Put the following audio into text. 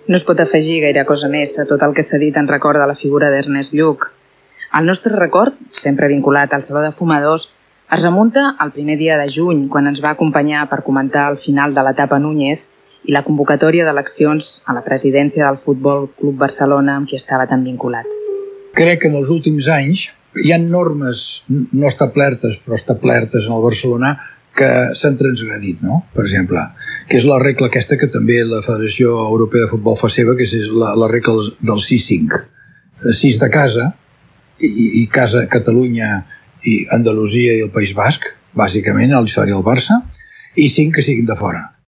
No es pot afegir gaire cosa més a tot el que s'ha dit en record de la figura d'Ernest Lluch. El nostre record, sempre vinculat al Saló de Fumadors, es remunta al primer dia de juny, quan ens va acompanyar per comentar el final de l'etapa Núñez i la convocatòria d'eleccions a la presidència del Futbol Club Barcelona amb qui estava tan vinculat. Crec que en els últims anys hi ha normes no establertes, però establertes en el Barcelona que s'han transgredit, no? Per exemple, que és la regla aquesta que també la Federació Europea de Futbol fa seva, que és la regla del 6-5. 6 de casa, i casa Catalunya i Andalusia i el País Basc, bàsicament, a la història del Barça, i 5 que siguin de fora.